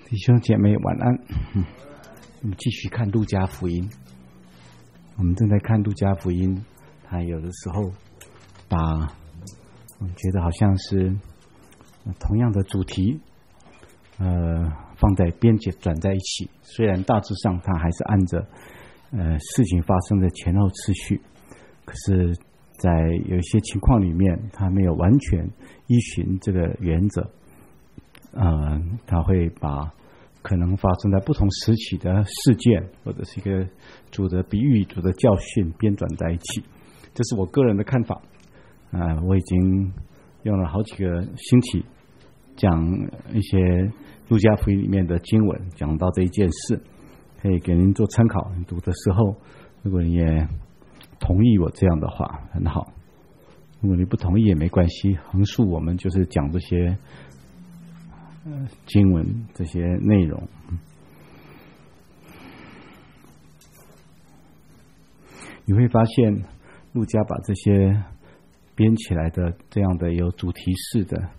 弟兄姐妹晚安。我们继续看路加福音。我们正在看路加福音，他有的时候把我们觉得好像是同样的主题放在边界转在一起，虽然大致上他还是按着事情发生的前后次序，可是在有一些情况里面他没有完全依循这个原则，他会把可能发生在不同时期的事件或者是一个主的比喻、主的教训编转在一起。这是我个人的看法。我已经用了好几个星期讲一些路加福音里面的经文，讲到这一件事，可以给您做参考。你读的时候，如果你也同意我这样的话，很好；如果你不同意也没关系。横竖我们就是讲这些经文这些内容。你会发现路加把这些编起来的这样的有主题式的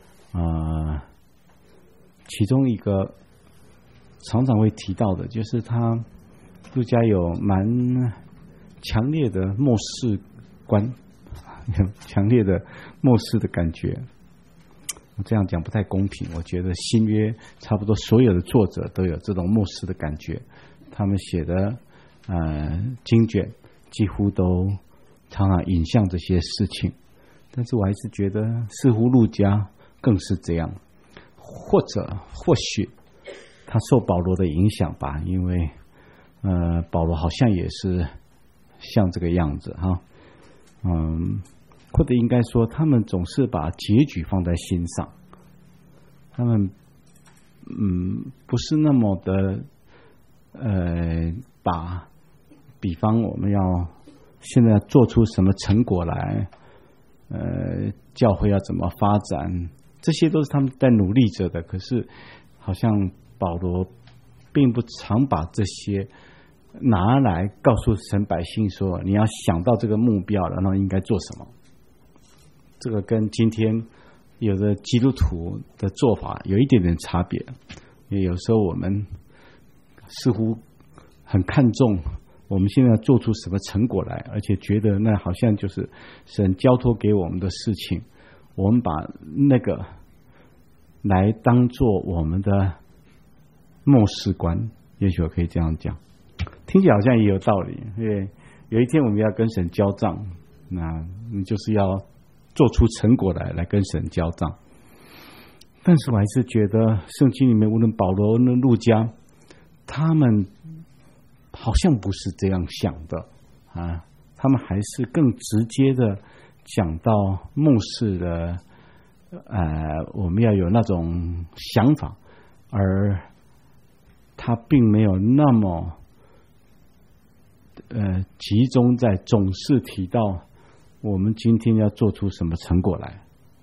其中一个常常会提到的就是路加有蛮强烈的末世观，有强烈的末世的感觉。我这样讲不太公平，我觉得新约差不多所有的作者都有这种末世的感觉，他们写的经卷几乎都常常引向这些事情，但是我还是觉得似乎路加更是这样，或许他受保罗的影响吧，因为保罗好像也是像这个样子哈，或者应该说他们总是把结局放在心上，他们不是那么的把比方我们要现在做出什么成果来，教会要怎么发展，这些都是他们在努力着的，可是好像保罗并不常把这些拿来告诉神百姓说你要想到这个目标然后应该做什么。这个跟今天有的基督徒的做法有一点点差别，因为有时候我们似乎很看重我们现在做出什么成果来，而且觉得那好像就是神交托给我们的事情，我们把那个来当做我们的末世观，也许我可以这样讲，听起来好像也有道理。因为有一天我们要跟神交账，那你就是要做出成果来跟神交账。但是我还是觉得圣经里面无论保罗无论路加，他们好像不是这样想的他们还是更直接的讲到末世的我们要有那种想法，而他并没有那么集中在总是提到我们今天要做出什么成果来。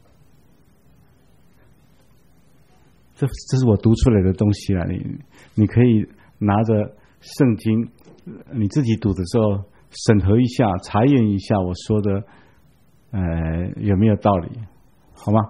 这是我读出来的东西了，你可以拿着圣经你自己读的时候审核一下，查验一下我说的有没有道理，好吗？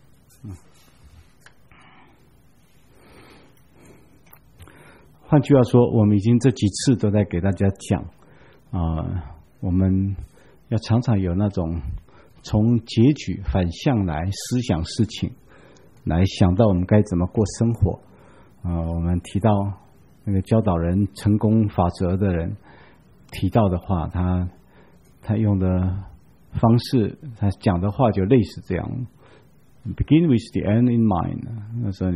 换句话说，我们已经这几次都在给大家讲我们要常常有那种从结局反向来思想事情，来想到我们该怎么过生活。我们提到那个教导人成功法则的人提到的话，他用的方式，他讲的话就类似这样 Begin with the end in mind。 那时候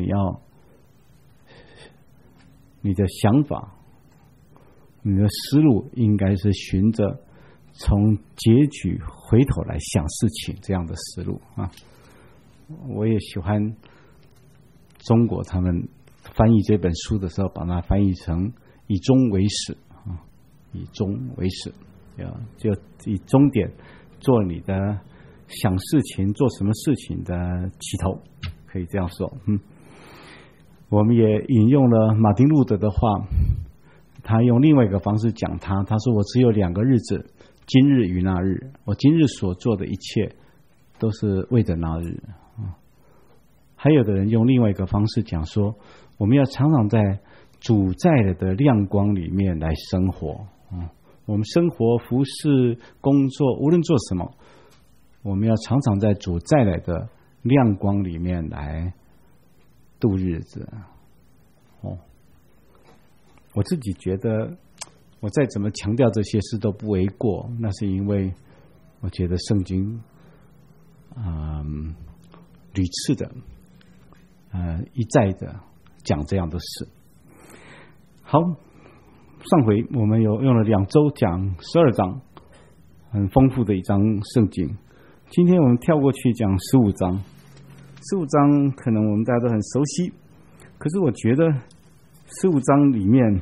你的想法你的思路应该是循着从结局回头来想事情这样的思路我也喜欢中国他们翻译这本书的时候把它翻译成以终为始以终为始，就以终点做你的想事情做什么事情的起头，可以这样说。我们也引用了马丁路德的话，他用另外一个方式讲他说我只有2个日子，今日与那日，我今日所做的一切都是为着那日还有的人用另外一个方式讲说，我们要常常在主在了的亮光里面来生活。我们生活、服侍、工作，无论做什么，我们要常常在主再来的亮光里面来度日子。我自己觉得，我再怎么强调这些事都不为过，那是因为我觉得圣经屡次的一再的讲这样的事。好，上回我们用了2周讲12章，很丰富的一章圣经。今天我们跳过去讲15章。15章可能我们大家都很熟悉，可是我觉得15章里面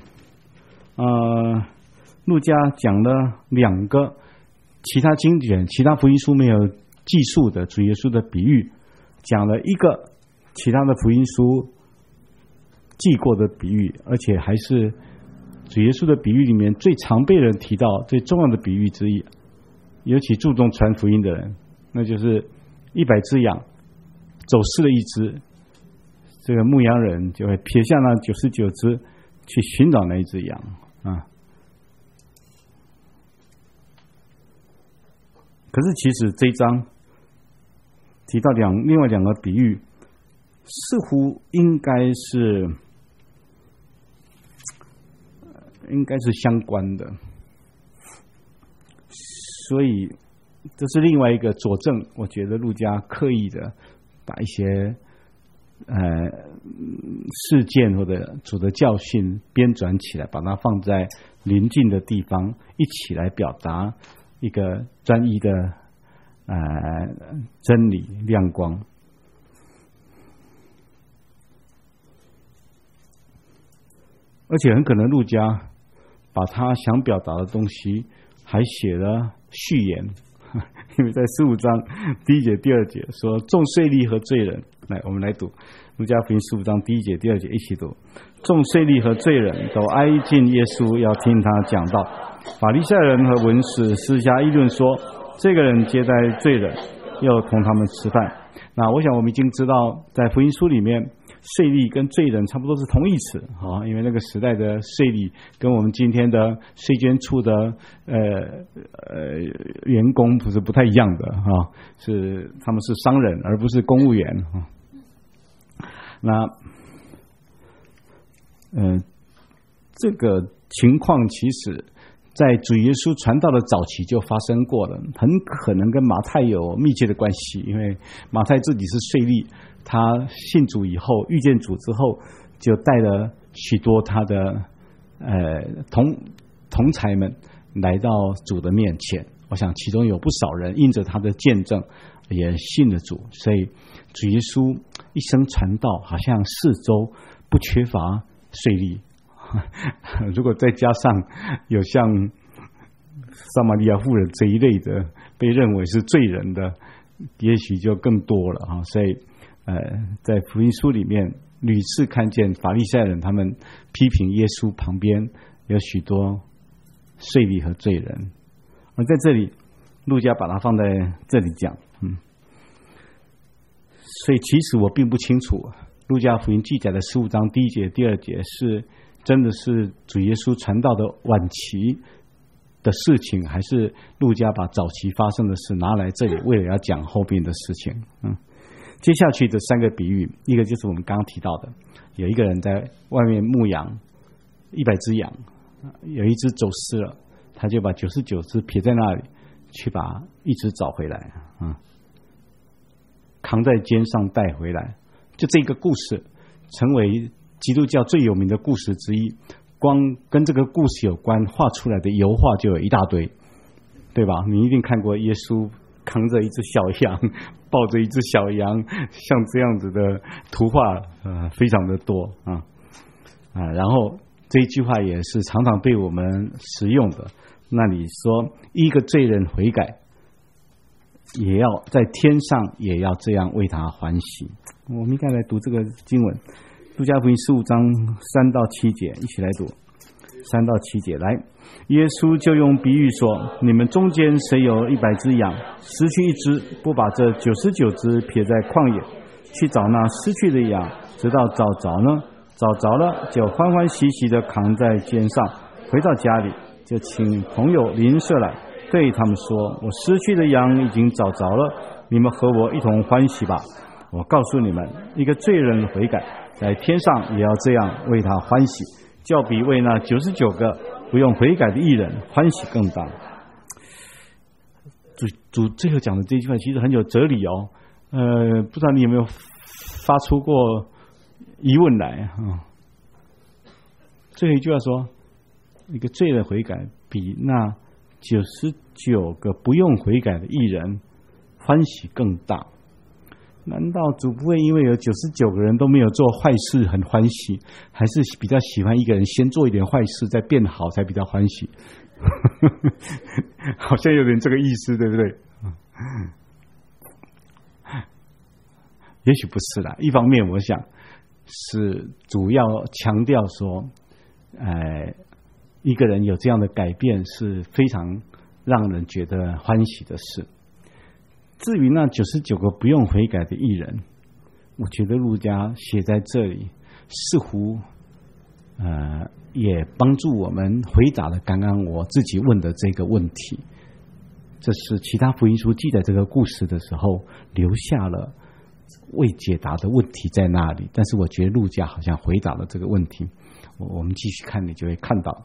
路加讲了2个其他经典、其他福音书没有记述的主耶稣的比喻，讲了一个其他的福音书记过的比喻，而且还是主耶稣的比喻里面最常被人提到、最重要的比喻之一。尤其注重传福音的人，那就是100只羊走失了1只，这个牧羊人就会撇下那99只去寻找那1只羊可是其实这一章提到另外2个比喻，似乎应该是相关的，所以这是另外一个佐证。我觉得路加刻意的把一些事件或者主的教训编纂起来，把它放在邻近的地方，一起来表达一个专一的真理亮光。而且很可能路加把他想表达的东西还写了序言，因为在15章第1节、第2节说众税吏和罪人，来我们来读路加福音15章第1节、第2节一起读。众税吏和罪人都挨近耶稣，要听他讲道。法利赛人和文士私下议论说，这个人接待罪人，又同他们吃饭。那我想我们已经知道，在福音书里面，税吏跟罪人差不多是同义词因为那个时代的税吏跟我们今天的税捐处的员工不太一样的是他们是商人而不是公务员那这个情况其实在主耶稣传道的早期就发生过了，很可能跟马太有密切的关系，因为马太自己是税吏，他信主以后，遇见主之后，就带了许多他的同才们来到主的面前。我想其中有不少人因着他的见证也信了主，所以主耶稣一生传道，好像四周不缺乏税吏。如果再加上有像撒玛利亚妇人这一类的被认为是罪人的，也许就更多了所以在福音书里面屡次看见法利赛人他们批评耶稣旁边有许多税吏和罪人，而在这里路加把它放在这里讲所以其实我并不清楚路加福音记载的15章第1节第2节是真的是主耶稣传道的晚期的事情，还是路加把早期发生的事拿来这里为了要讲后边的事情接下去的3个比喻，一个就是我们刚刚提到的，有一个人在外面牧羊100只羊，有一只走失了，他就把99只撇在那里，去把一只找回来扛在肩上带回来。就这个故事成为基督教最有名的故事之一，光跟这个故事有关画出来的油画就有一大堆，对吧？你一定看过耶稣扛着一只小羊，抱着一只小羊，像这样子的图画非常的多然后这一句话也是常常被我们使用的，那里说一个罪人悔改，也要在天上也要这样为他欢喜。我们应该来读这个经文，路加福音15章3到7节，一起来读3到7节。来，耶稣就用比喻说，你们中间谁有100只羊，失去一只，不把这99只撇在旷野， 去找那失去的羊，直到找着呢，找着了就欢欢喜喜的扛在肩上，回到家里就请朋友邻舍来，对他们说：我失去的羊已经找着了，你们和我一同欢喜吧。我告诉你们，一个罪人悔改，在天上也要这样为他欢喜，较比为那99个不用悔改的义人欢喜更大。主最后讲的这句话其实很有哲理哦。不知道你有没有发出过疑问来啊？最后一句话说，一个罪人悔改，比那99个不用悔改的义人欢喜更大。难道主不会因为有99个人都没有做坏事很欢喜，还是比较喜欢一个人先做一点坏事再变好才比较欢喜？好像有点这个意思，对不对？也许不是啦。一方面我想是主要强调说，一个人有这样的改变是非常让人觉得欢喜的事。至于那99个不用悔改的义人，我觉得路加写在这里似乎也帮助我们回答了刚刚我自己问的这个问题。这是其他福音书记载这个故事的时候留下了未解答的问题在那里，但是我觉得路加好像回答了这个问题。我们继续看，你就会看到。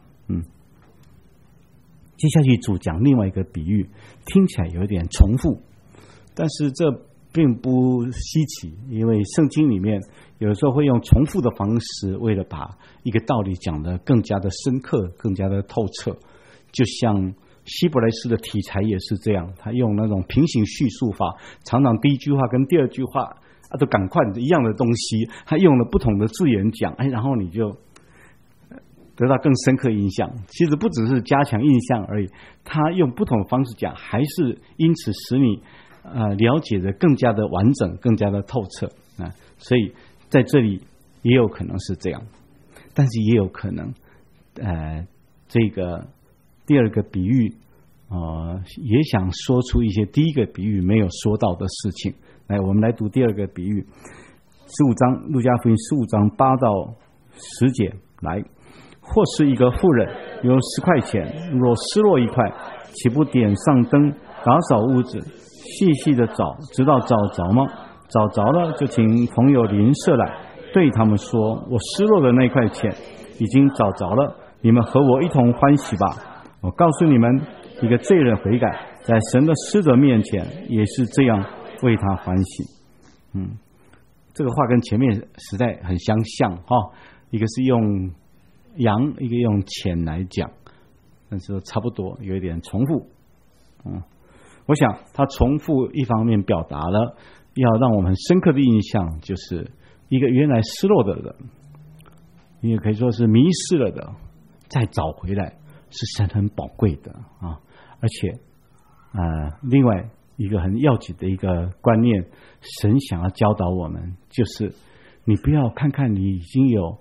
接下去主讲另外一个比喻，听起来有点重复，但是这并不稀奇，因为圣经里面有的时候会用重复的方式，为了把一个道理讲得更加的深刻，更加的透彻。就像希伯来诗的题材也是这样，他用那种平行叙述法，常常第一句话跟第二句话都赶快一样的东西，他用了不同的字眼讲，然后你就得到更深刻印象。其实不只是加强印象而已，他用不同的方式讲，还是因此使你了解的更加的完整，更加的透彻所以在这里也有可能是这样，但是也有可能这个第二个比喻也想说出一些第一个比喻没有说到的事情。来，我们来读第二个比喻，15章，路加福音15章8到10节。来，或是一个妇人有10块钱，若失落1块，岂不点上灯，打扫屋子，细细的找，直到找着吗？找着了，就请朋友邻舍来，对他们说：我失落的那块钱已经找着了，你们和我一同欢喜吧。我告诉你们，一个罪人悔改，在神的使者面前也是这样为他欢喜。这个话跟前面实在很相像一个是用羊，一个用钱来讲，但是差不多，有一点重复。我想他重复一方面表达了要让我们很深刻的印象，就是一个原来失落的人，你也可以说是迷失了的，再找回来是神很宝贵的而且另外一个很要紧的一个观念，神想要教导我们，就是你不要看看你已经有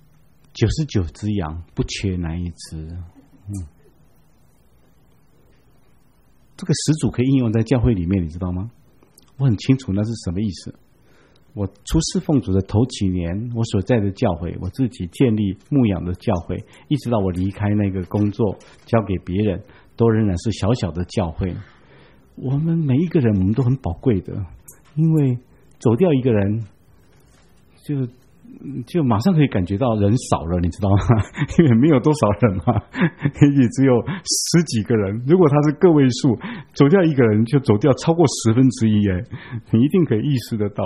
99只羊，不缺哪一只。这个始祖可以应用在教会里面，你知道吗？我很清楚那是什么意思。我出师奉主的头几年，我所在的教会，我自己建立牧养的教会，一直到我离开那个工作交给别人，都仍然是小小的教会。我们每一个人我们都很宝贵的，因为走掉一个人就马上可以感觉到人少了，你知道吗？因为没有多少人也只有10几个人。如果他是个位数，走掉一个人就走掉超过1/10你一定可以意识得到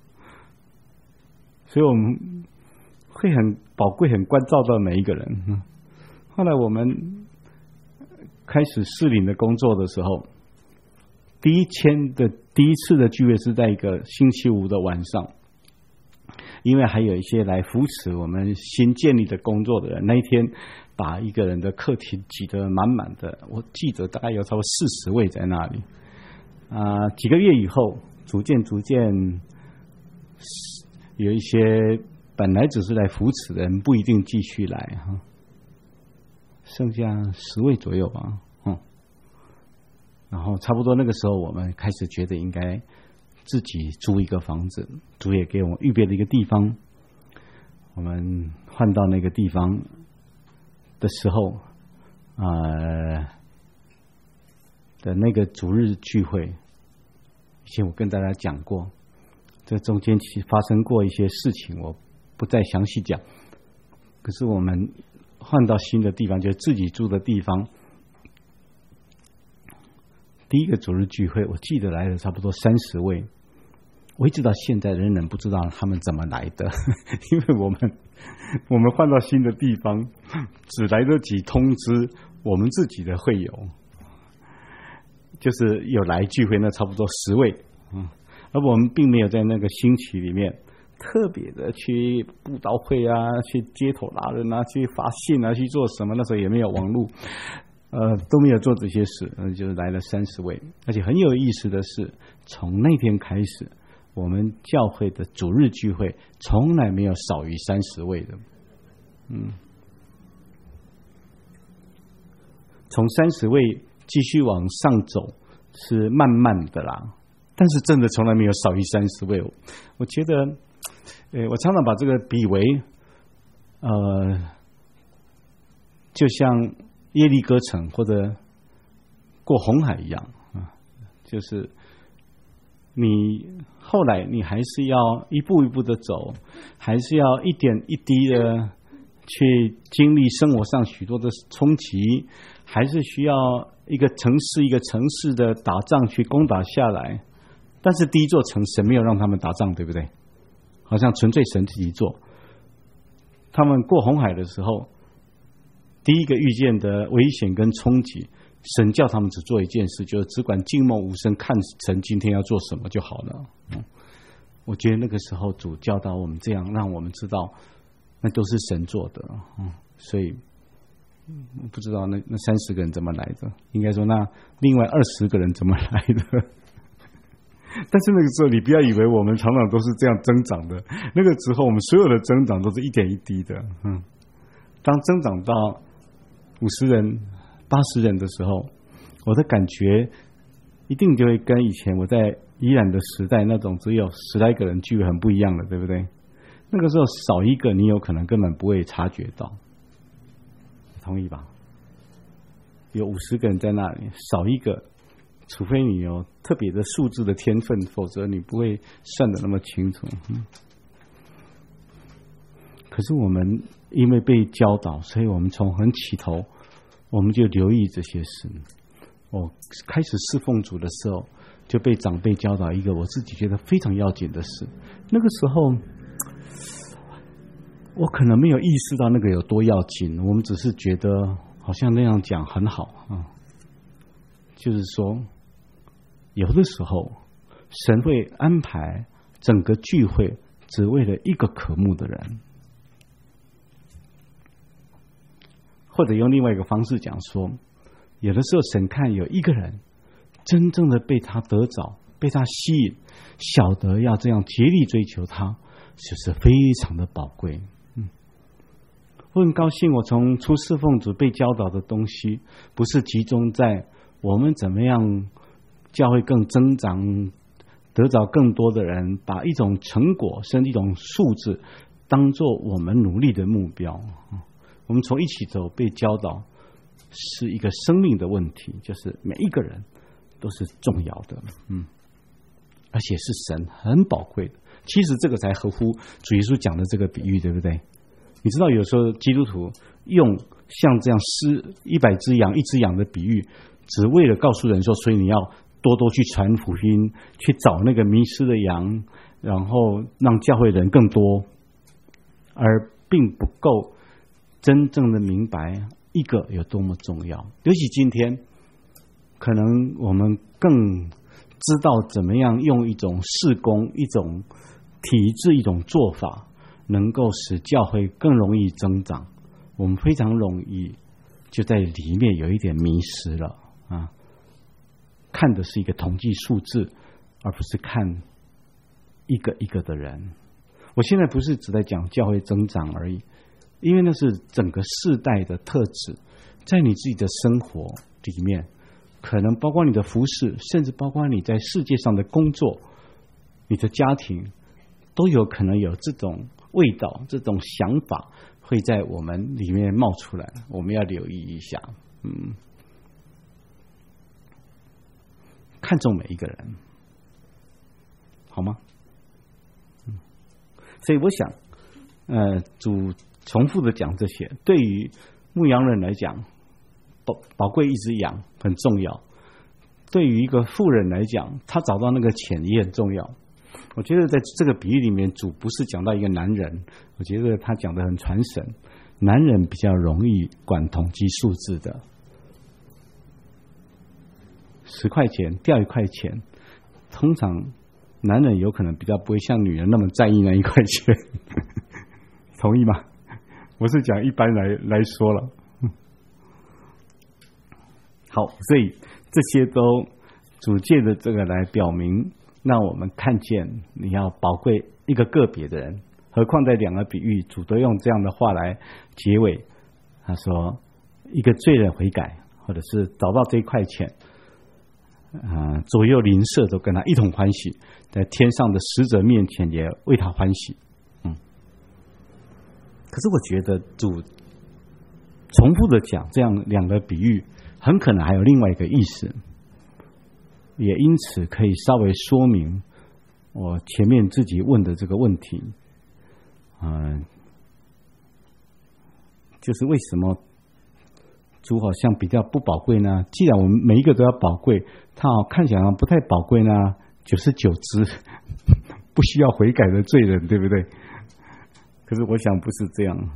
所以我们会很宝贵，很关照到每一个人。后来我们开始适龄的工作的时候，第一次的聚会是在一个星期五的晚上，因为还有一些来扶持我们新建立的工作的人，那一天把一个人的客厅挤得满满的，我记得大概有超过40位在那里。几个月以后，逐渐有一些本来只是来扶持的人不一定继续来剩下10位左右吧。然后差不多那个时候，我们开始觉得应该自己租一个房子，主也给我们预备了一个地方。我们换到那个地方的时候，的那个主日聚会，以前我跟大家讲过，这中间其实发生过一些事情，我不再详细讲。可是我们换到新的地方，就是自己住的地方，第一个主日聚会，我记得来了差不多30位。我一直到现在仍然不知道他们怎么来的，因为我们换到新的地方，只来得及通知我们自己的会友，就是有来聚会那差不多10位，而我们并没有在那个星期里面特别的去布道会啊，去街头拉人啊，去发信啊，去做什么，那时候也没有网络，都没有做这些事，就是来了30位。而且很有意思的是，从那天开始，我们教会的主日聚会从来没有少于30位的。从30位继续往上走是慢慢的啦，但是真的从来没有少于30位。我觉得我常常把这个比为就像耶利哥城或者过红海一样，就是你后来你还是要一步一步的走，还是要一点一滴的去经历生活上许多的冲击，还是需要一个城市的打仗去攻打下来。但是第一座城神没有让他们打仗，对不对？好像纯粹神自己做。他们过红海的时候，第一个遇见的危险跟冲击，神叫他们只做一件事，就是只管静默无声，看神今天要做什么就好了。我觉得那个时候主教导我们这样，让我们知道那都是神做的。所以不知道那30个人怎么来的，应该说那另外20个人怎么来的。但是那个时候你不要以为我们常常都是这样增长的，那个时候我们所有的增长都是一点一滴的。当增长到50人、80人的时候，我的感觉一定就会跟以前我在宜兰的时代那种只有10来个人聚会很不一样了，对不对？那个时候少一个，你有可能根本不会察觉到，同意吧？有50个人在那里，少一个，除非你有特别的数字的天分，否则你不会算得那么清楚。可是我们因为被教导，所以我们从很起头我们就留意这些事。我开始侍奉主的时候，就被长辈教导一个我自己觉得非常要紧的事。那个时候我可能没有意识到那个有多要紧，我们只是觉得好像那样讲很好。就是说有的时候神会安排整个聚会只为了一个渴慕的人，或者用另外一个方式讲说，有的时候神看有一个人真正的被他得着，被他吸引，晓得要这样竭力追求他，就是非常的宝贵。我很高兴我从出侍奉主被教导的东西不是集中在我们怎么样教会更增长，得着更多的人，把一种成果甚至一种数字当作我们努力的目标。我们从一起走被教导是一个生命的问题，就是每一个人都是重要的，而且是神很宝贵的。其实这个才合乎主耶稣讲的这个比喻，对不对？你知道有时候基督徒用像这样100只羊1只羊的比喻，只为了告诉人说，所以你要多多去传福音，去找那个迷失的羊，然后让教会人更多，而并不够真正的明白一个有多么重要。尤其今天可能我们更知道怎么样用一种事工、一种体制、一种做法能够使教会更容易增长，我们非常容易就在里面有一点迷失了。看的是一个统计数字，而不是看一个一个的人。我现在不是只在讲教会增长而已，因为那是整个世代的特质，在你自己的生活里面，可能包括你的服事，甚至包括你在世界上的工作， 你的家庭都有可能有这种味道，这种想法会在我们里面冒出来，我们要留意一下。看重每一个人，好吗？所以我想，主重复的讲这些，对于牧羊人来讲，宝贵一只羊很重要；对于一个妇人来讲，他找到那个钱也很重要。我觉得在这个比喻里面，主不是讲到一个男人，我觉得他讲得很传神。男人比较容易管统计数字的，10块钱掉1块钱，通常男人有可能比较不会像女人那么在意那1块钱，同意吗？我是讲一般来说了。好，所以这些都主借的这个来表明，让我们看见你要宝贵一个个别的人，何况在2个比喻，主都用这样的话来结尾。他说，一个罪人悔改，或者是找到这1块钱，左右邻舍都跟他一同欢喜，在天上的使者面前也为他欢喜。可是我觉得主重复的讲这样2个比喻，很可能还有另外一个意思，也因此可以稍微说明我前面自己问的这个问题。就是为什么主好像比较不宝贵呢？既然我们每一个都要宝贵，他看起来不太宝贵呢？99只不需要悔改的罪人，对不对？可是我想不是这样。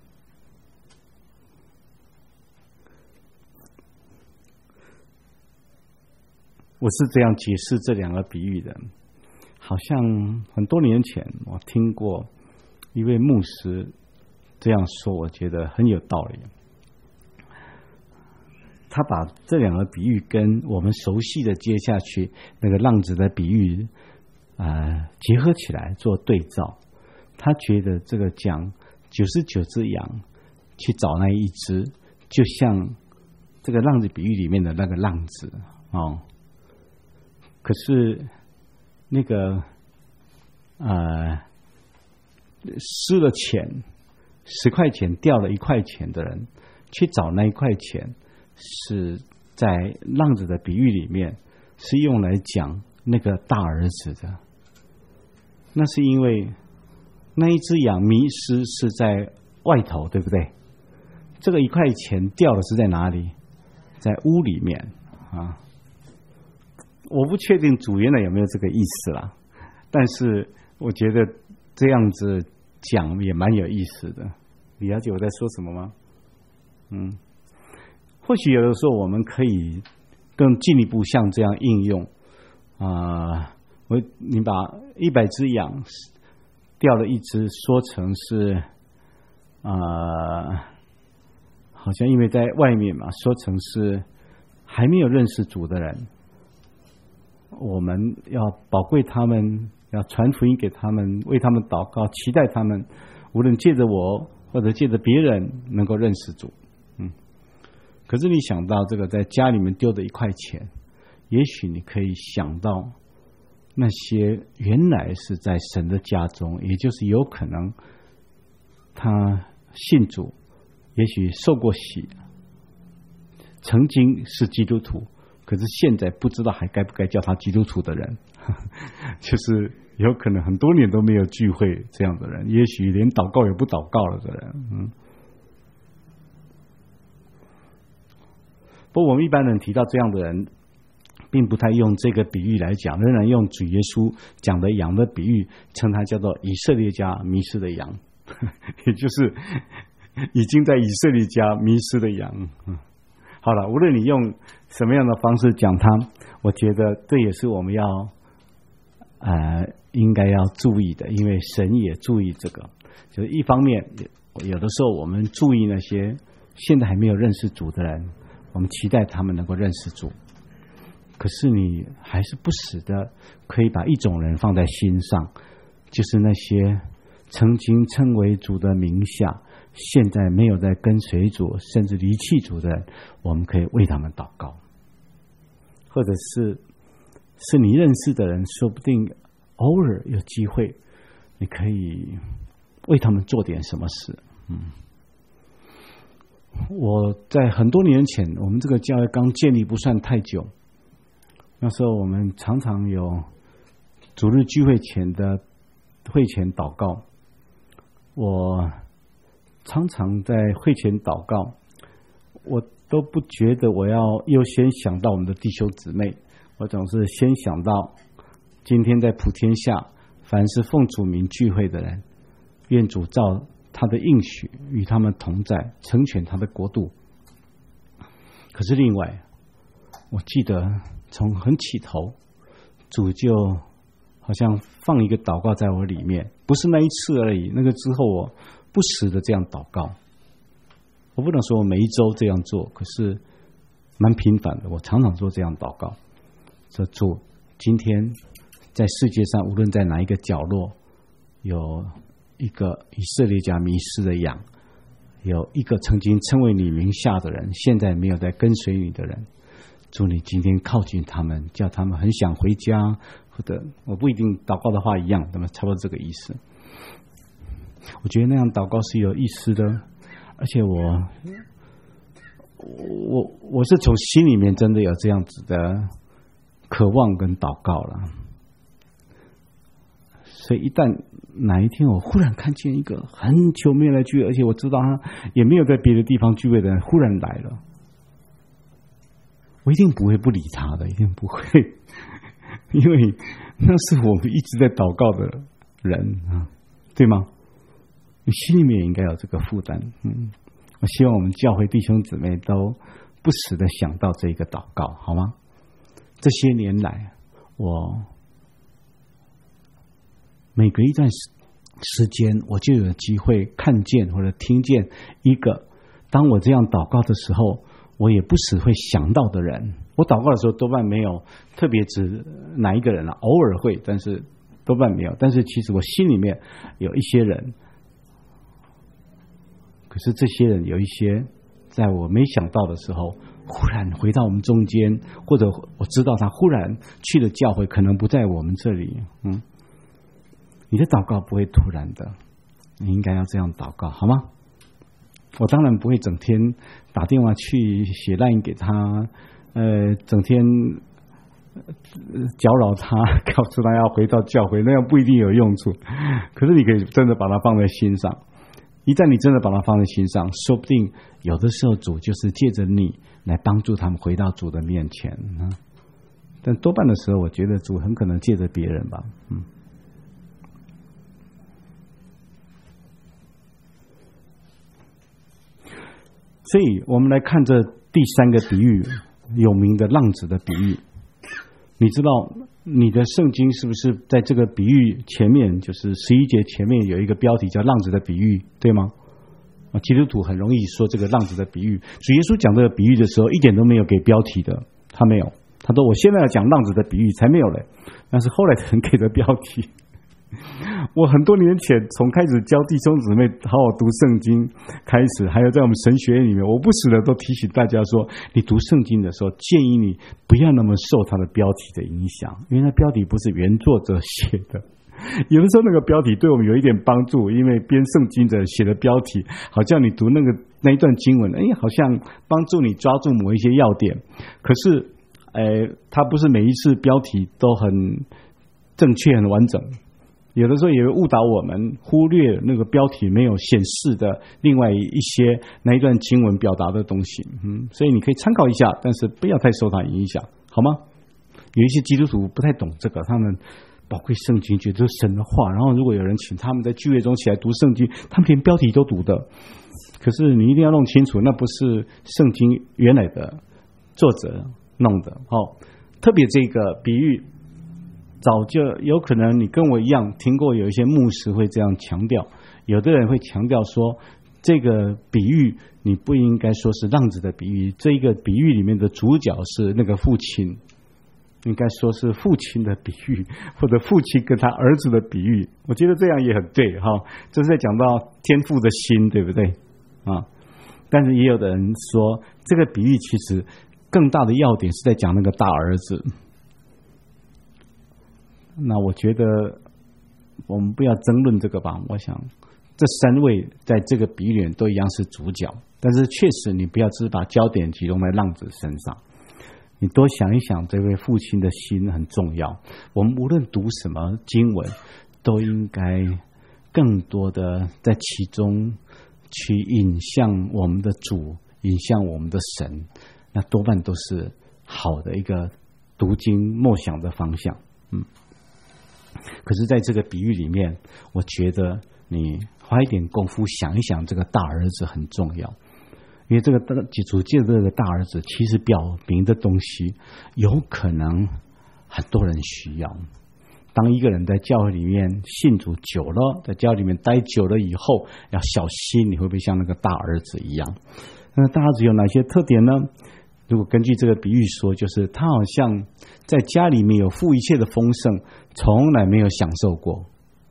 我是这样解释这2个比喻的。好像很多年前我听过一位牧师这样说，我觉得很有道理。他把这2个比喻跟我们熟悉的接下去那个浪子的比喻结合起来做对照。他觉得这个讲99只羊去找那1只，就像这个浪子比喻里面的那个浪子可是那个失了钱，10块钱掉了1块钱的人，去找那1块钱，是在浪子的比喻里面是用来讲那个大儿子的。那是因为那1只羊迷失是在外头，对不对？这个1块钱掉的是在哪里？在屋里面我不确定主原来有没有这个意思啦，但是我觉得这样子讲也蛮有意思的。你了解我在说什么吗？或许有的时候我们可以更进一步像这样应用你把100只羊掉了1只说成是好像因为在外面嘛，说成是还没有认识主的人，我们要宝贵他们，要传福音给他们，为他们祷告，期待他们无论借着我或者借着别人能够认识主。可是你想到这个在家里面丢的1块钱，也许你可以想到那些原来是在神的家中，也就是有可能他信主，也许受过洗，曾经是基督徒，可是现在不知道还该不该叫他基督徒的人，就是有可能很多年都没有聚会这样的人，也许连祷告也不祷告了的人。不过我们一般人提到这样的人，并不太用这个比喻来讲，仍然用主耶稣讲的羊的比喻，称它叫做以色列家迷失的羊，也就是已经在以色列家迷失的羊。好了，无论你用什么样的方式讲它，我觉得这也是我们要应该要注意的，因为神也注意这个。就是一方面，有的时候我们注意那些现在还没有认识主的人，我们期待他们能够认识主。可是你还是不时的可以把一种人放在心上，就是那些曾经称为主的名下，现在没有在跟随主，甚至离弃主的人，我们可以为他们祷告。或者是你认识的人，说不定偶尔有机会，你可以为他们做点什么事。我在很多年前，我们这个教会刚建立不算太久，那时候我们常常有主日聚会前的会前祷告。我常常在会前祷告，我都不觉得我要优先想到我们的弟兄姊妹，我总是先想到今天在普天下凡是奉主名聚会的人，愿主照他的应许与他们同在，成全他的国度。可是另外，我记得从很起头，主就好像放一个祷告在我里面，不是那一次而已，那个之后我不时的这样祷告。我不能说我每一周这样做，可是蛮频繁的，我常常做这样祷告，说主，今天在世界上无论在哪一个角落，有一个以色列家迷失的羊，有一个曾经称为你名下的人，现在没有在跟随你的人，祝你今天靠近他们，叫他们很想回家，或者我不一定祷告的话一样，那么差不多这个意思。我觉得那样祷告是有意思的，而且我是从心里面真的有这样子的渴望跟祷告了。所以一旦哪一天我忽然看见一个很久没有来聚会，而且我知道他也没有在别的地方聚会的人忽然来了，我一定不会不理他的，一定不会，因为那是我们一直在祷告的人啊，对吗？你心里面也应该有这个负担。我希望我们教会弟兄姊妹都不时的想到这个祷告，好吗？这些年来，我每隔一段时间，我就有机会看见或者听见一个，当我这样祷告的时候，我也不时会想到的人。我祷告的时候多半没有特别指哪一个人了，偶尔会，但是多半没有。但是其实我心里面有一些人，可是这些人有一些在我没想到的时候忽然回到我们中间，或者我知道他忽然去了教会，可能不在我们这里。你的祷告不会突然的，你应该要这样祷告，好吗？我当然不会整天打电话去写LINE给他，整天搅扰他，告诉他要回到教会，那样不一定有用处。可是你可以真的把它放在心上，一旦你真的把它放在心上，说不定有的时候主就是借着你来帮助他们回到主的面前。但多半的时候，我觉得主很可能借着别人吧。所以我们来看这第三个比喻，有名的浪子的比喻。你知道你的圣经是不是在这个比喻前面，就是11节前面有一个标题叫浪子的比喻，对吗？基督徒很容易说这个浪子的比喻。主耶稣讲这个比喻的时候，一点都没有给标题的，他没有，他说我现在要讲浪子的比喻，才没有嘞。但是后来的人给的标题。我很多年前从开始教弟兄姊妹好好读圣经开始，还有在我们神学院里面，我不时的都提醒大家说，你读圣经的时候，建议你不要那么受它的标题的影响，因为那标题不是原作者写的。有的时候那个标题对我们有一点帮助，因为编圣经者写的标题，好像你读那一段经文，好像帮助你抓住某一些要点。可是，它不是每一次标题都很正确、很完整。有的时候也会误导我们，忽略那个标题没有显示的另外一些那一段经文表达的东西。所以你可以参考一下，但是不要太受它影响，好吗？有一些基督徒不太懂这个，他们宝贵圣经觉得是神的话，然后如果有人请他们在聚会中起来读圣经，他们连标题都读的。可是你一定要弄清楚，那不是圣经原来的作者弄的。特别这个比喻早就有可能你跟我一样听过，有一些牧师会这样强调，有的人会强调说，这个比喻你不应该说是浪子的比喻，这一个比喻里面的主角是那个父亲，应该说是父亲的比喻，或者父亲跟他儿子的比喻。我觉得这样也很对，这是在讲到天父的心，对不对啊？但是也有的人说，这个比喻其实更大的要点是在讲那个大儿子。 那我觉得我们不要争论这个吧。我想这3位在这个比喻里都一样是主角，但是确实你不要只把焦点集中在浪子身上，你多想一想，这位父亲的心很重要。我们无论读什么经文，都应该更多的在其中去引向我们的主，引向我们的神，那多半都是好的一个读经默想的方向。可是在这个比喻里面，我觉得你花一点功夫想一想，这个大儿子很重要。因为这个主借这个大儿子，其实表明的东西有可能很多人需要。当一个人在教会里面信主久了，在教会里面待久了以后，要小心你会不会像那个大儿子一样。那大儿子有哪些特点呢？如果根据这个比喻说，就是他好像在家里面有富一切的丰盛，从来没有享受过。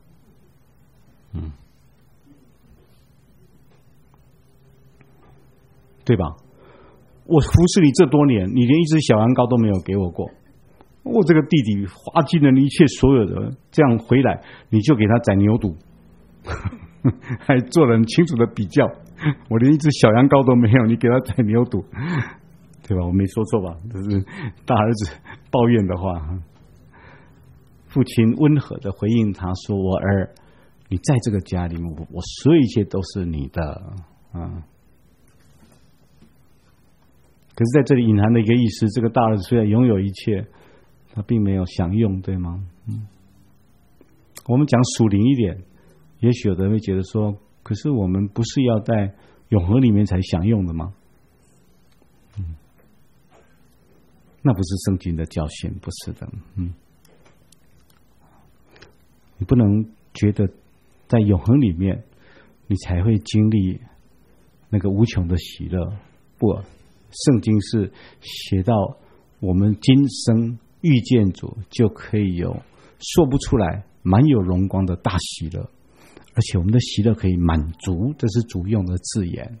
对吧？我服侍你这多年，你连一只小羊羔都没有给我过。我这个弟弟花尽了一切所有的，这样回来你就给他宰牛犊，还做了很清楚的比较。我连一只小羊羔都没有，你给他宰牛犊，对吧？我没说错吧？这是大儿子抱怨的话。父亲温和的回应他说：“我儿，你在这个家里面，我所有一切都是你的。”可是在这里隐含的一个意思，这个大儿子虽然拥有一切，他并没有享用，对吗？我们讲属灵一点，也许有的人会觉得说，可是我们不是要在永恒里面才享用的吗？那不是圣经的教训，不是的。你不能觉得在永恒里面你才会经历那个无穷的喜乐，不，圣经是写到我们今生遇见主就可以有说不出来满有荣光的大喜乐，而且我们的喜乐可以满足，这是主用的字眼。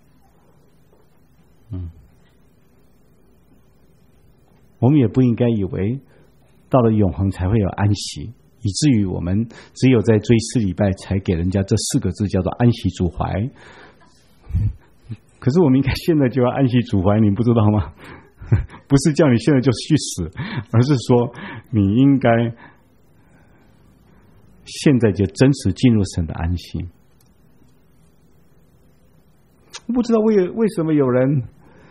我们也不应该以为到了永恒才会有安息，以至于我们只有在追思礼拜才给人家这4个字叫做安息主怀。可是我们应该现在就要安息主怀，你不知道吗？不是叫你现在就去死，而是说你应该现在就真实进入神的安息。我不知道为什么有人，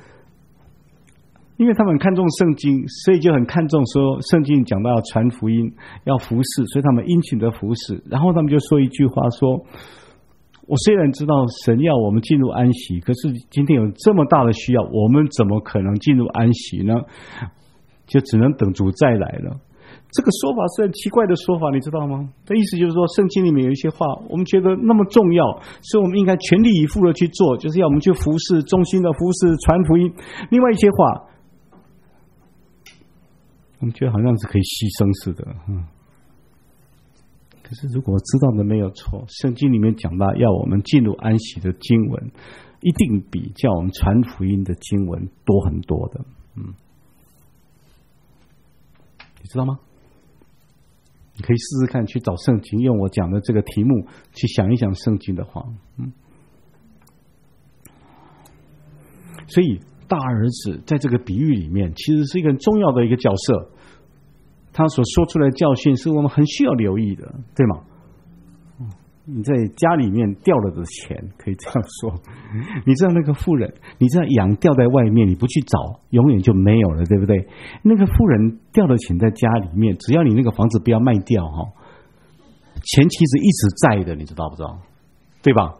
因为他们看重圣经，所以就很看重说圣经讲到要传福音，要服侍，所以他们殷勤的服侍。然后他们就说一句话说，我虽然知道神要我们进入安息，可是今天有这么大的需要，我们怎么可能进入安息呢？就只能等主再来了。这个说法是很奇怪的说法，你知道吗？的意思就是说，圣经里面有一些话我们觉得那么重要，所以我们应该全力以赴的去做，就是要我们去服侍，忠心的服侍，传福音。另外一些话我们觉得好像是可以牺牲似的。可是如果我知道的没有错，圣经里面讲到要我们进入安息的经文，一定比叫我们传福音的经文多很多的。你知道吗？你可以试试看，去找圣经，用我讲的这个题目去想一想圣经的话。所以大儿子在这个比喻里面其实是一个很重要的一个角色，他所说出来的教训是我们很需要留意的，对吗？你在家里面掉了的钱，可以这样说，你知道那个妇人，你知道羊掉在外面，你不去找永远就没有了，对不对？那个妇人掉的钱在家里面，只要你那个房子不要卖掉，钱其实一直在的，你知道不知道？对吧？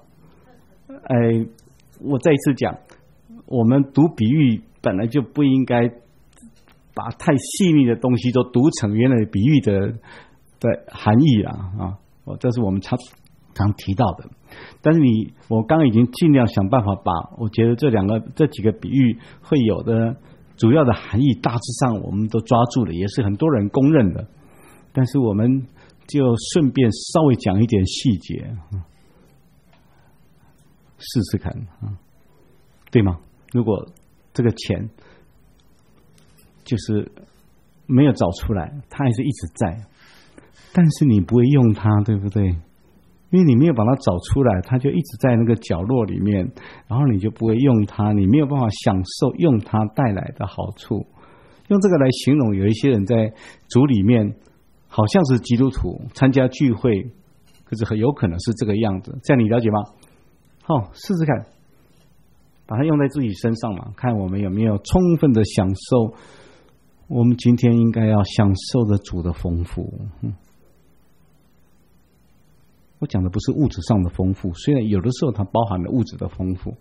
我再一次讲，我们读比喻本来就不应该把太细腻的东西都读成原来比喻的含义啊！这是我们常提到的。但是我刚刚已经尽量想办法把我觉得这几个比喻会有的主要的含义大致上我们都抓住了，也是很多人公认的。但是我们就顺便稍微讲一点细节，试试看，对吗？如果这个钱就是没有找出来，它还是一直在， 但是你不会用它，对不对？因为你没有把它找出来，它就一直在那个角落里面，然后你就不会用它，你没有办法享受用它带来的好处。用这个来形容，有一些人在主里面好像是基督徒，参加聚会，可是很有可能是这个样子，这样你了解吗？好，试试看，把它用在自己身上嘛，看我们有没有充分的享受我们今天应该要享受的主的丰富。我讲的不是物质上的丰富，虽然有的时候它包含了物质的丰富。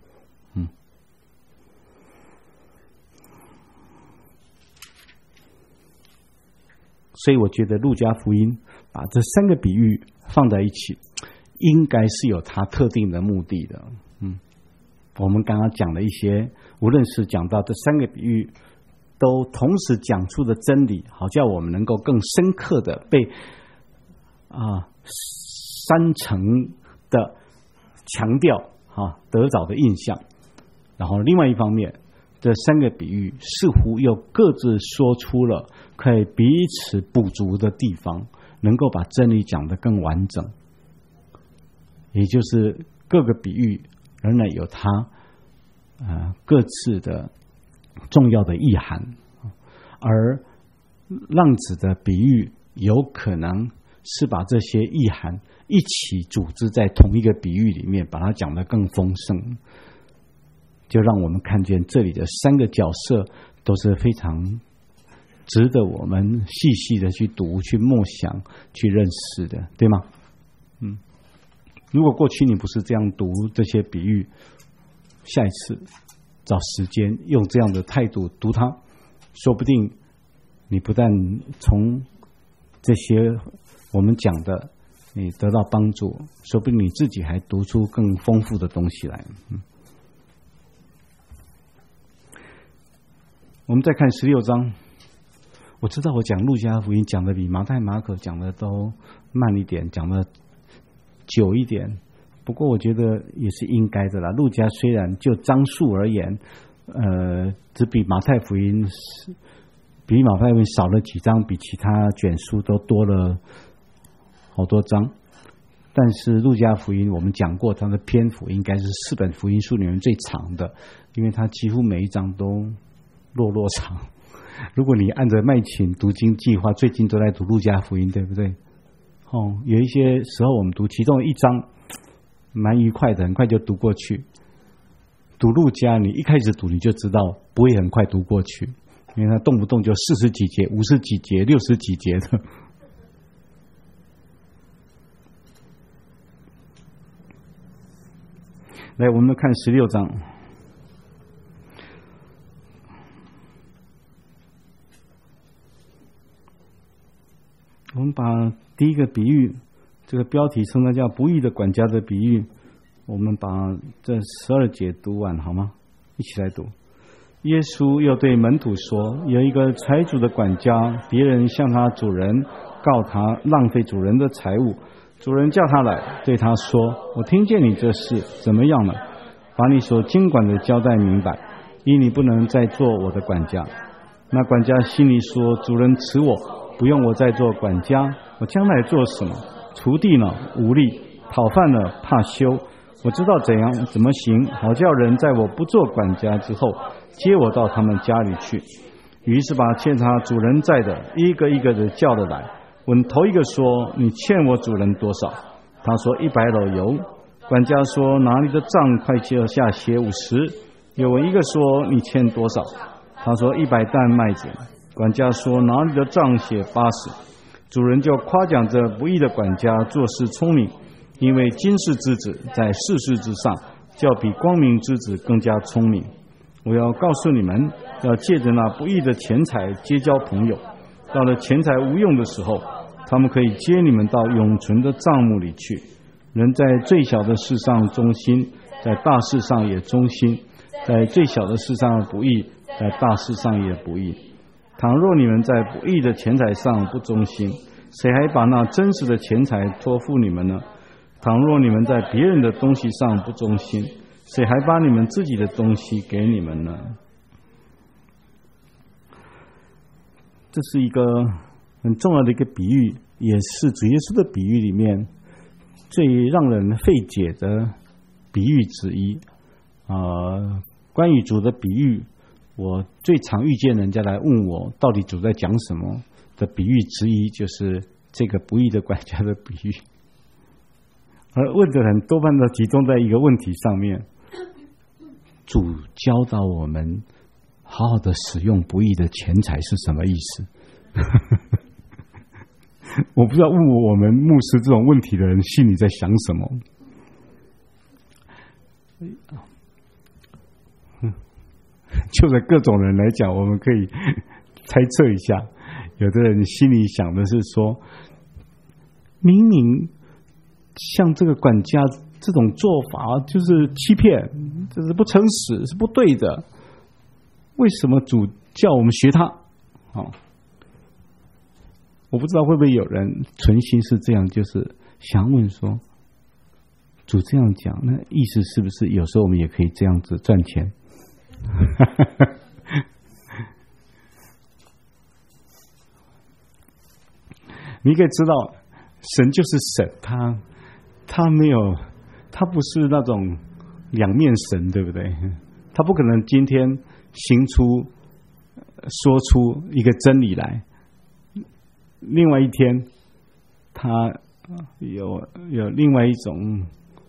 所以我觉得路加福音把这3个比喻放在一起，应该是有它特定的目的的。我们刚刚讲了一些，无论是讲到这3个比喻，都同时讲出的真理，好叫我们能够更深刻的被3层的强调得着的印象。然后另外一方面，这3个比喻似乎又各自说出了可以彼此补足的地方，能够把真理讲得更完整。也就是各个比喻仍然有它各自的重要的意涵，而浪子的比喻有可能是把这些意涵一起组织在同一个比喻里面，把它讲得更丰盛，就让我们看见这里的3个角色都是非常值得我们细细的去读、去默想、去认识的，对吗？如果过去你不是这样读这些比喻，下一次找时间用这样的态度读它，说不定你不但从这些我们讲的你得到帮助，说不定你自己还读出更丰富的东西来。我们再看16章，我知道我讲路加福音讲的比马太马可讲的都慢一点，讲的久一点，不过我觉得也是应该的啦。路加虽然就章数而言只比马太福音少了几章，比其他卷书都多了好多章，但是路加福音我们讲过，它的篇幅应该是4本福音书里面最长的，因为它几乎每一章都落长。如果你按着麦琴读经计划，最近都在读路加福音，对不对？有一些时候我们读其中一章蛮愉快的，很快就读过去。读路加，你一开始读你就知道不会很快读过去，因为它动不动就40几节、50几节、60几节的。来，我们看16章。我们把第一个比喻，这个标题称它叫不义的管家的比喻，我们把这12节读完好吗？一起来读。耶稣又对门徒说，有一个财主的管家，别人向他主人告他浪费主人的财物，主人叫他来，对他说，我听见你这事，怎么样呢？把你所经管的交代明白，因你不能再做我的管家。那管家心里说，主人辞我，不用我再做管家，我将来做什么？锄地呢，无力；讨饭呢，怕羞。我知道怎么行，好叫人在我不做管家之后，接我到他们家里去。于是把欠他主人债的一个一个的叫了来，问头一个说，你欠我主人多少？他说100篓油。管家说，拿你的账快接下写50。又问一个说，你欠多少？他说100担麦子。管家说，拿你的账写80。主人就夸奖这不义的管家做事聪明，因为今世之子在世事之上，较比光明之子更加聪明。我要告诉你们，要借着那不义的钱财结交朋友，到了钱财无用的时候，他们可以接你们到永存的帐幕里去。人在最小的事上忠心，在大事上也忠心；在最小的事上不义，在大事上也不义。倘若你们在不义的钱财上不忠心，谁还把那真实的钱财托付你们呢？倘若你们在别人的东西上不忠心，谁还把你们自己的东西给你们呢？这是一个很重要的一个比喻， 也是主耶稣的比喻里面最让人费解的比喻之一。关于主的比喻，我最常遇见人家来问我，到底主在讲什么的比喻之一，就是这个不义的管家的比喻。而问的人多半都集中在一个问题上面：主教导我们好好的使用不义的钱财是什么意思？我不知道问我们牧师这种问题的人心里在想什么。就在各种人来讲，我们可以猜测一下，有的人心里想的是说，明明像这个管家这种做法就是欺骗，这是不诚实，是不对的，为什么主叫我们学他？我不知道会不会有人存心是这样，就是想问说，主这样讲，那意思是不是有时候我们也可以这样子赚钱？你可以知道，神就是神，他没有，他不是那种两面神，对不对？他不可能今天说出一个真理来，另外一天他有另外一种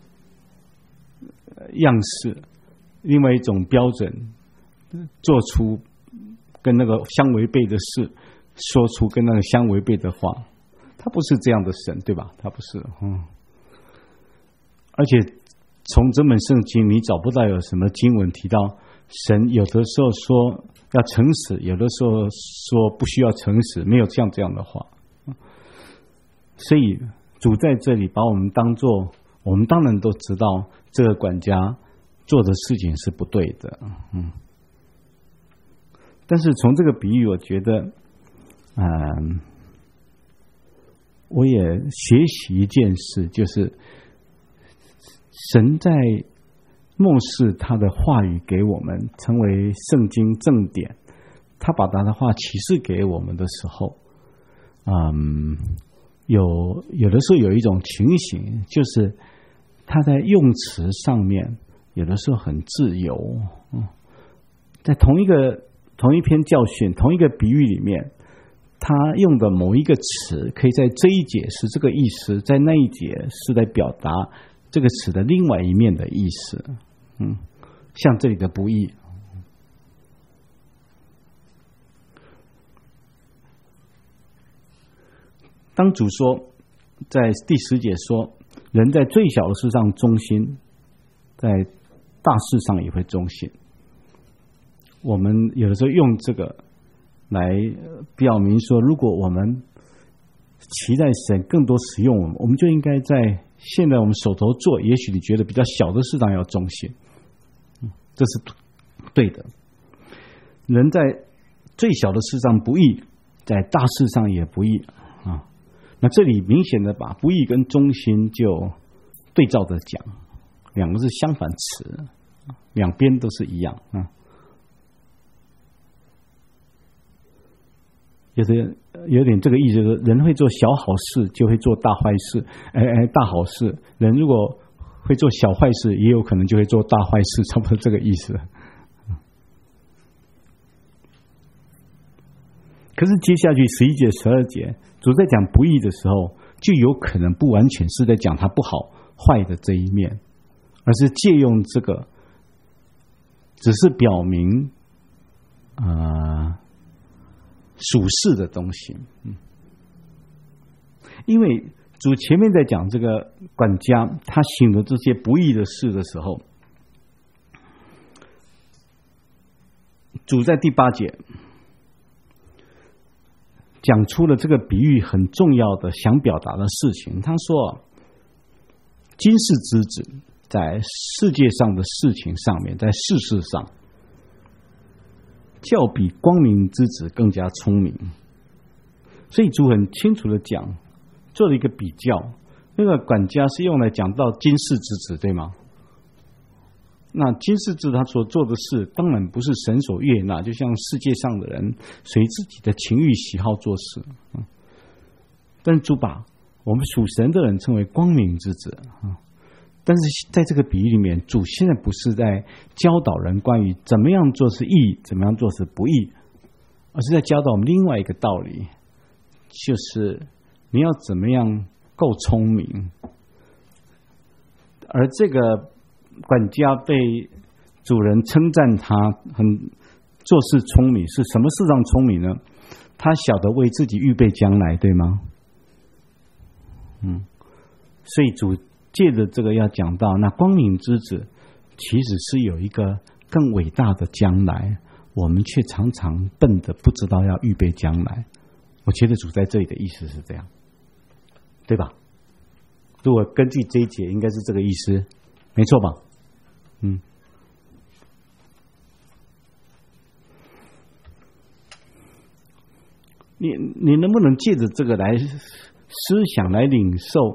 样式，另外一种标准，做出跟那个相违背的事，说出跟那个相违背的话，他不是这样的神，对吧？他不是。而且从整本圣经你找不到有什么经文提到神有的时候说要诚实，有的时候说不需要诚实，没有这样的话。所以主在这里把我们当作，我们当然都知道这个管家做的事情是不对的，但是从这个比喻，我觉得，我也学习一件事，就是神在默示他的话语给我们，成为圣经正典，他把他的话启示给我们的时候，有的时候有一种情形，就是他在用词上面有的时候很自由，在同一篇教训、同一个比喻里面，他用的某一个词，可以在这一节是这个意思，在那一节是在表达这个词的另外一面的意思。像这里的不义，当主说在第10节说，人在最小的事上忠心，在大事上也会忠心。我们有的时候用这个来表明说，如果我们期待神更多使用我们就应该在现在我们手头做，也许你觉得比较小的事上要忠心，这是对的。人在最小的事上不义，在大事上也不义啊。那这里明显的把不义跟忠心就对照着讲，两个是相反词，两边都是一样啊。有点这个意思，就是人会做小好事，就会做大坏事。大好事，人如果会做小坏事，也有可能就会做大坏事，差不多这个意思。可是接下去11节、12节，主在讲不义的时候，就有可能不完全是在讲他不好坏的这一面，而是借用这个，只是表明属世的东西。因为主前面在讲这个管家他行的这些不义的事的时候，主在第8节讲出了这个比喻很重要的想表达的事情。他说，今世之子在世界上的事情上面，在世事上较比光明之子更加聪明。所以主很清楚的讲，做了一个比较，那个管家是用来讲到今世之子，对吗？那今世之子他所做的事当然不是神所悦纳，就像世界上的人随自己的情欲喜好做事。 但是主把我们属神的人称为光明之子啊。但是在这个比喻里面，主现在不是在教导人关于怎么样做是义，怎么样做是不义，而是在教导我们另外一个道理，就是你要怎么样够聪明。而这个管家被主人称赞他做事聪明，是什么事上聪明呢？他晓得为自己预备将来，对吗？所以主借着这个要讲到，那光明之子其实是有一个更伟大的将来，我们却常常笨的不知道要预备将来。我觉得主在这里的意思是这样，对吧？如果根据这一节，应该是这个意思，没错吧？你能不能借着这个来思想来领受？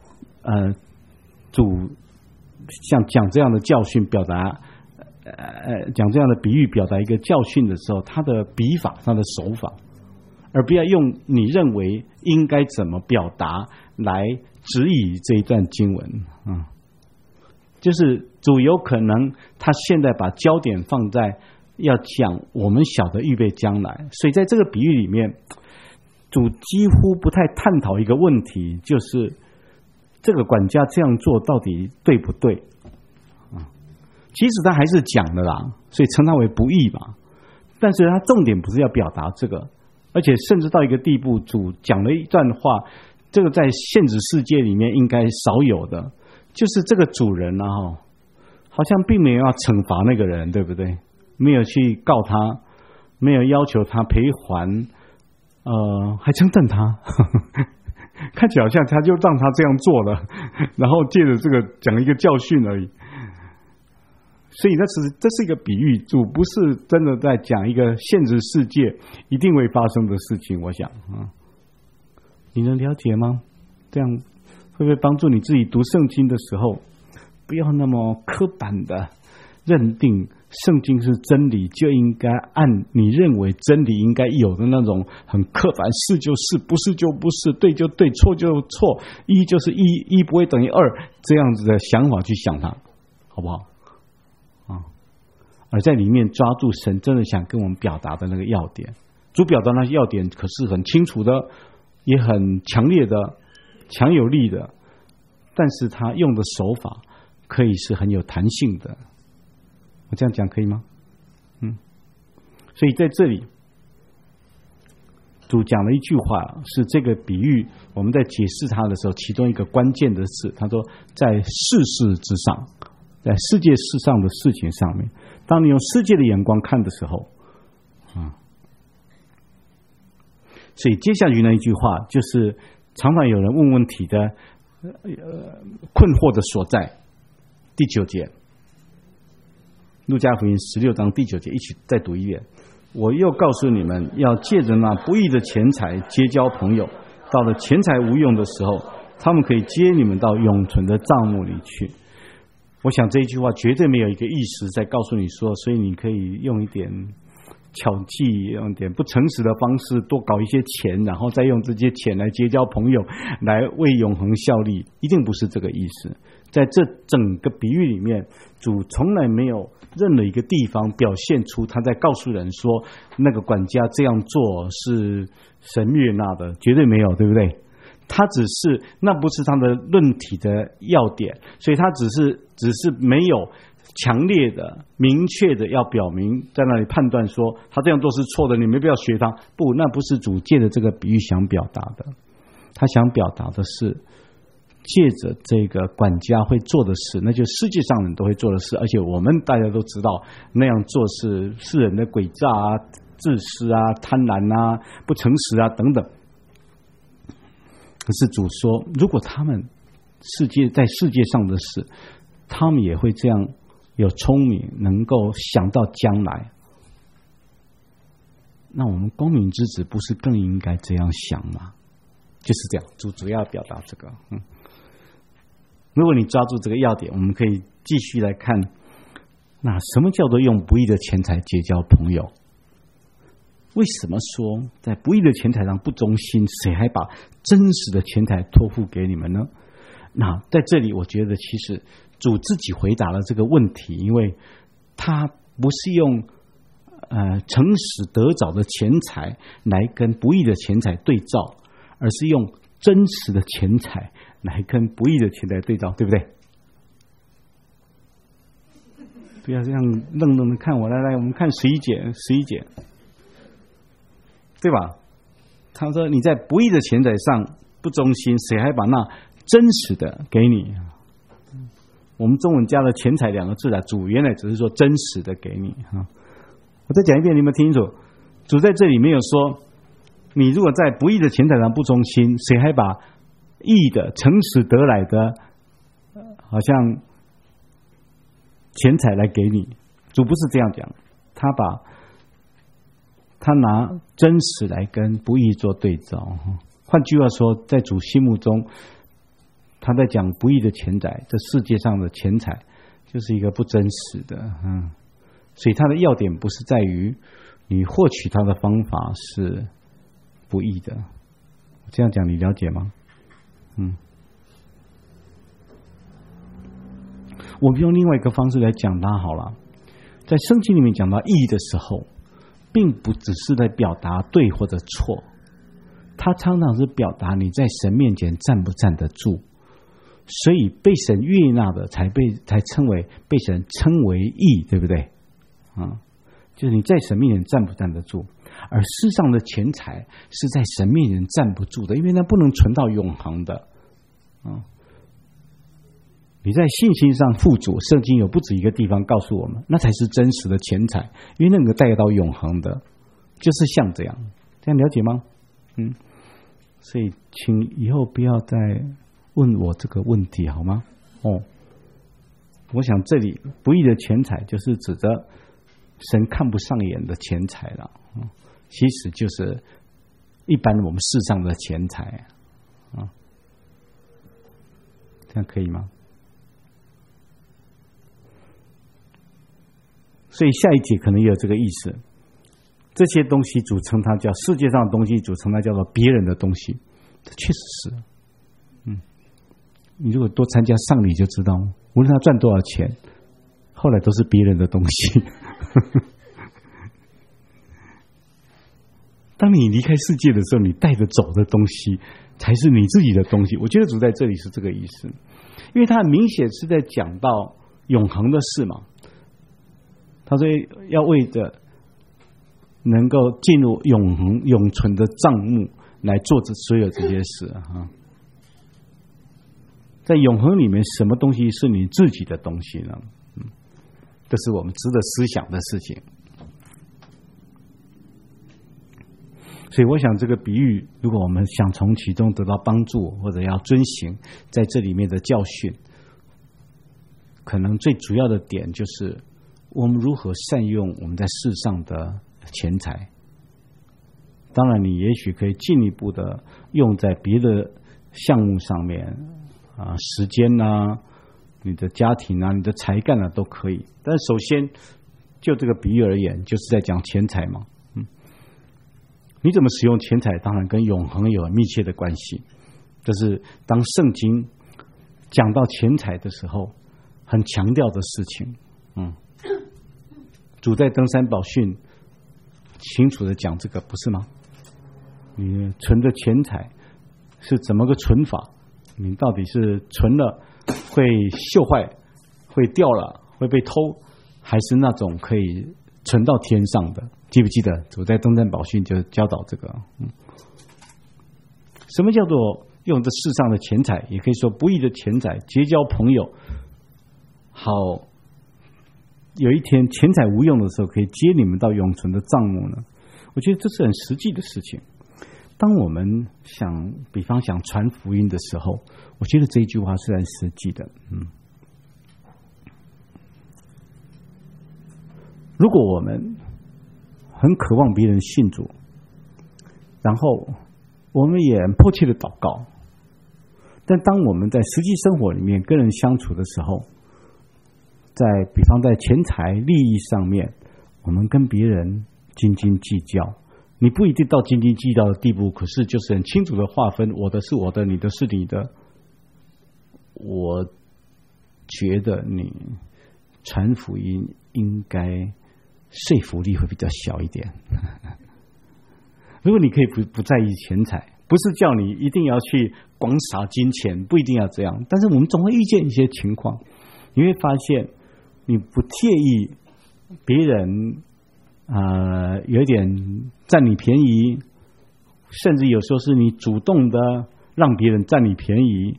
主像讲这样的教训，表达讲这样的比喻，表达一个教训的时候，他的笔法、他的手法，而不要用你认为应该怎么表达来指引这一段经文。就是主有可能他现在把焦点放在要讲我们晓得预备将来，所以在这个比喻里面，主几乎不太探讨一个问题，就是这个管家这样做到底对不对？其实他还是讲的啦，所以称他为不义嘛。但是他重点不是要表达这个，而且甚至到一个地步，主讲了一段话，这个在现实世界里面应该少有的，就是这个主人啊，好像并没有要惩罚那个人，对不对？没有去告他，没有要求他赔还，还称赞他。看起来好像他就让他这样做了，然后借着这个讲一个教训而已。所以这是一个比喻，主不是真的在讲一个现实世界一定会发生的事情。我想你能了解吗？这样会不会帮助你自己读圣经的时候，不要那么刻板的认定圣经是真理，就应该按你认为真理应该有的那种很刻板，是就是，不是就不是，对就对，错就错，一就是一，一不会等于二，这样子的想法去想它，好不好？而在里面抓住神真的想跟我们表达的那个要点。主表达那些要点可是很清楚的，也很强烈的，强有力的，但是他用的手法可以是很有弹性的。我这样讲可以吗？所以在这里主讲了一句话，是这个比喻我们在解释它的时候其中一个关键的事。他说在世事之上，在世界世上的事情上面，当你用世界的眼光看的时候，所以接下去那一句话就是常常有人问问题的困惑的所在。第9节，路加福音16章第9节，一起再读一遍。我又告诉你们，要借着那不义的钱财结交朋友，到了钱财无用的时候，他们可以接你们到永存的帐幕里去。我想这一句话绝对没有一个意思在告诉你说，所以你可以用一点巧计，用一点不诚实的方式多搞一些钱，然后再用这些钱来结交朋友，来为永恒效力，一定不是这个意思。在这整个比喻里面，主从来没有任何一个地方表现出他在告诉人说那个管家这样做是神悦纳的，绝对没有，对不对？他只是那不是他的论体的要点，所以他只是没有强烈的明确的要表明在那里判断说他这样做是错的，你没必要学他。不，那不是主借的这个比喻想表达的。他想表达的是借着这个管家会做的事，那就世界上人都会做的事，而且我们大家都知道那样做是世人的诡诈啊、自私啊、贪婪啊、不诚实啊等等。可是主说，如果他们在世界上的事，他们也会这样有聪明，能够想到将来，那我们光明之子不是更应该这样想吗？就是这样，主要表达这个。如果你抓住这个要点，我们可以继续来看，那什么叫做用不义的钱财结交朋友？ 为什么说在不义的钱财上不忠心，谁还把真实的钱财托付给你们呢？那在这里我觉得其实主自己回答了这个问题，因为他不是用诚实得着的钱财来跟不义的钱财对照，而是用真实的钱财来跟不义的钱财对照，对不对？不要这样愣愣的看我，来，我们看11节，对吧？他说你在不义的钱财上不忠心，谁还把那真实的给你？我们中文加了钱财2个字了，主原来只是说真实的给你。我再讲一遍，你有没有听清楚？主在这里没有说你如果在不义的钱财上不忠心，谁还把义的诚实得来的好像钱财来给你。主不是这样讲，他拿真实来跟不义做对照。换句话说，在主心目中，他在讲不义的钱财，这世界上的钱财就是一个不真实的。所以他的要点不是在于你获取他的方法是不义的。这样讲你了解吗？我们用另外一个方式来讲它好了。在圣经里面讲到义的时候，并不只是在表达对或者错，它常常是表达你在神面前站不站得住。所以被神悦纳的才称为被神称为义，对不对？就是你在神面前站不站得住。而世上的钱财是在神面前站不住的，因为它不能存到永恒的。你在信心上富足，圣经有不止一个地方告诉我们，那才是真实的钱财，因为那个带到永恒的，就是像这样了解吗？所以请以后不要再问我这个问题好吗？我想这里不义的钱财就是指着神看不上眼的钱财了，其实就是一般我们世上的钱财这样可以吗？所以下一节可能也有这个意思，这些东西组成它叫世界上的东西，组成它叫做别人的东西，这确实是。你如果多参加丧礼就知道，无论他赚多少钱，后来都是别人的东西。当你离开世界的时候，你带着走的东西才是你自己的东西。我觉得主在这里是这个意思，因为他很明显是在讲到永恒的事嘛。他说要为着能够进入永恒永存的账目来做这所有这些事在永恒里面，什么东西是你自己的东西呢？这是我们值得思想的事情。所以我想这个比喻，如果我们想从其中得到帮助，或者要遵行在这里面的教训，可能最主要的点就是我们如何善用我们在世上的钱财。当然你也许可以进一步的用在别的项目上面时间你的家庭你的才干都可以。但首先就这个比喻而言，就是在讲钱财嘛。你怎么使用钱财，当然跟永恒有密切的关系。这是当圣经讲到钱财的时候很强调的事情。主在登山宝训清楚的讲这个，不是吗？你存的钱财是怎么个存法？你到底是存了会锈坏、会掉了、会被偷，还是那种可以存到天上的？记不记得主在登山宝训就教导这个？什么叫做用这世上的钱财，也可以说不义的钱财结交朋友，好有一天钱财无用的时候，可以接你们到永存的账目呢？我觉得这是很实际的事情。当我们比方想传福音的时候，我觉得这一句话是很实际的。如果我们很渴望别人信主，然后我们也很迫切的祷告，但当我们在实际生活里面跟人相处的时候，比方在钱财利益上面，我们跟别人斤斤计较， 你不一定到斤斤计较的地步，可是就是很清楚的划分，我的是我的，你的是你的。我觉得你传福音应该说服力会比较小一点。如果你可以不在意钱财，不是叫你一定要去广撒金钱，不一定要这样，但是我们总会遇见一些情况，你会发现你不介意别人有点占你便宜，甚至有时候是你主动的让别人占你便宜，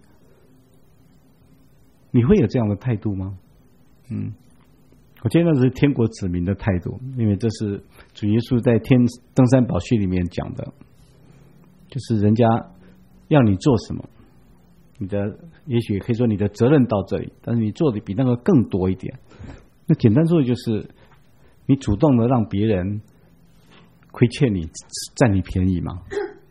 你会有这样的态度吗？我觉得那是天国子民的态度，因为这是主耶稣在登山宝训里面讲的，就是人家要你做什么，你的也许可以说你的责任到这里，但是你做的比那个更多一点。那简单说的就是你主动的让别人亏欠你，占你便宜嘛。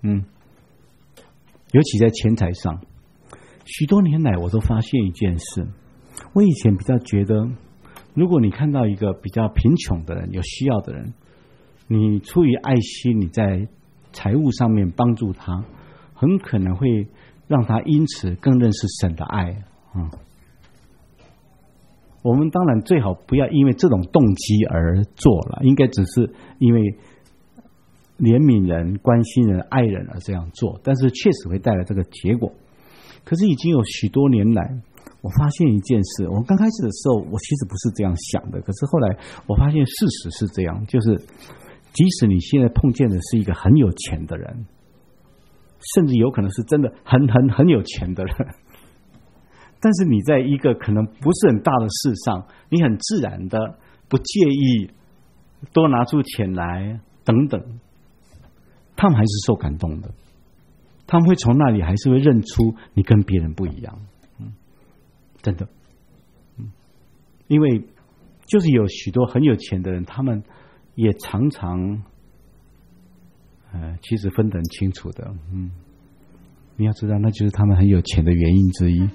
尤其在钱财上，许多年来我都发现一件事，我以前比较觉得，如果你看到一个比较贫穷的人，有需要的人，你出于爱心，你在财务上面帮助他，很可能会让他因此更认识神的爱。我们当然最好不要因为这种动机而做了，应该只是因为怜悯人、关心人、爱人而这样做，但是确实会带来这个结果。可是已经有许多年来，我发现一件事，我刚开始的时候我其实不是这样想的，可是后来我发现事实是这样，就是即使你现在碰见的是一个很有钱的人，甚至有可能是真的很有钱的人，但是你在一个可能不是很大的事上，你很自然的不介意多拿出钱来等等，他们还是受感动的，他们会从那里还是会认出你跟别人不一样。真的。因为就是有许多很有钱的人，他们也常常其实分得很清楚的。你要知道那就是他们很有钱的原因之一。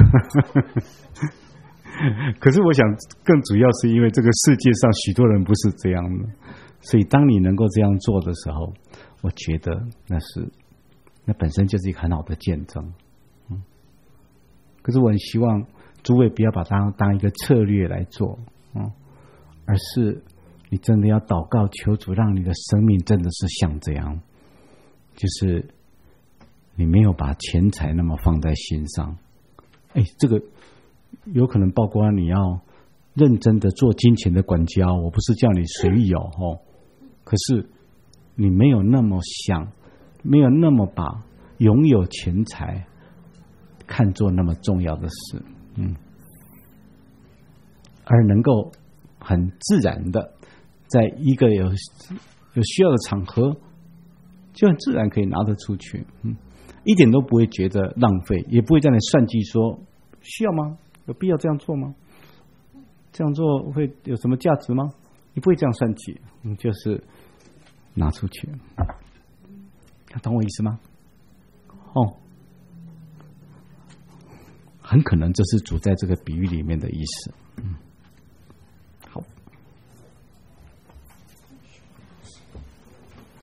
可是我想更主要是因为这个世界上许多人不是这样的，所以当你能够这样做的时候，我觉得那本身就是一个很好的见证。可是我很希望诸位不要把它当一个策略来做，而是你真的要祷告求主，让你的生命真的是像这样，就是你没有把钱财那么放在心上。这个有可能包括你要认真的做金钱的管教，我不是叫你随意可是你没有那么想，没有那么把拥有钱财看作那么重要的事，而能够很自然的在一个有需要的场合，就很自然可以拿得出去，一点都不会觉得浪费，也不会在那算计说需要吗？有必要这样做吗？这样做会有什么价值吗？你不会这样算计，就是拿出去，懂我意思吗？很可能这是主在这个比喻里面的意思。